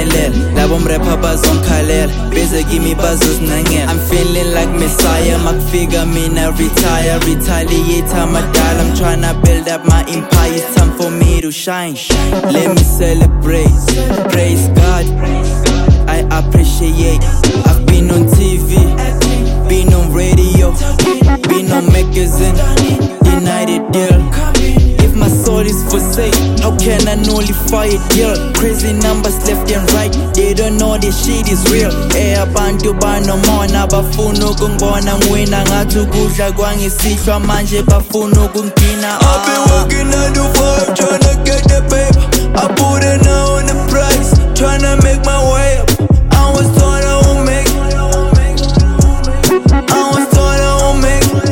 bangelela labo mrapper bazongikhalela beze kimi bazozinangela. I'm feeling like Messiah makufika mina retaliate amadala. I'm tryna build up my empire, it's time for me to shine. Let me celebrate, praise God, I appreciate. I've been on TV, been on radio, been on magazine, denied a deal. If my soul is for sale, how can I nullify a deal? Crazy numbers left and right, they don't know this shit is real. Abantu banomona bafuna ukungibona ngwina ngathi ukudla kwangisihlwa manje bafuna ukungigcina. I've been working 9 to 5 tryna get the paper. I put it now on the price, tryna make my way up. I was told I won't make it. I was told I won't make it.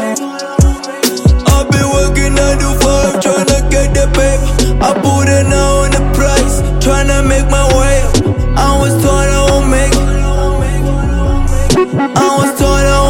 I've been working 9 to 5 tryna get the paper. I put it now on the price, tryna make my way up. I was told I won't make it. I was told I won't make it.